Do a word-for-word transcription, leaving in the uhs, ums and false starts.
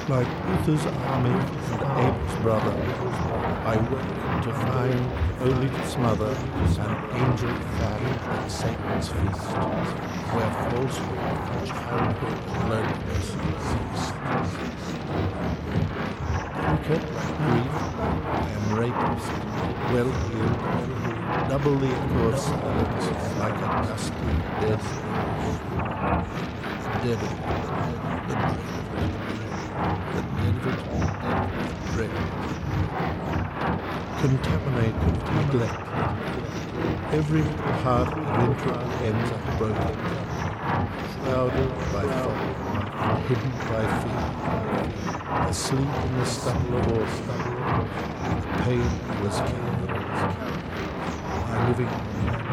Like Luther's army and Abel's brother, I went to find only to smother an angel fat at Satan's feast, where falsehood, childhood, and loneliness ceased. Delicate like grief, I am rapist, well healed, double the echo of silence like a dusty, dead dead of it, the dead of it, the dead of it, dread of it. Contaminated, neglected, every little heart that entered ends up broken, shrouded by fog, hidden by fear, asleep in the stubble of autumn, the pain was killed, my living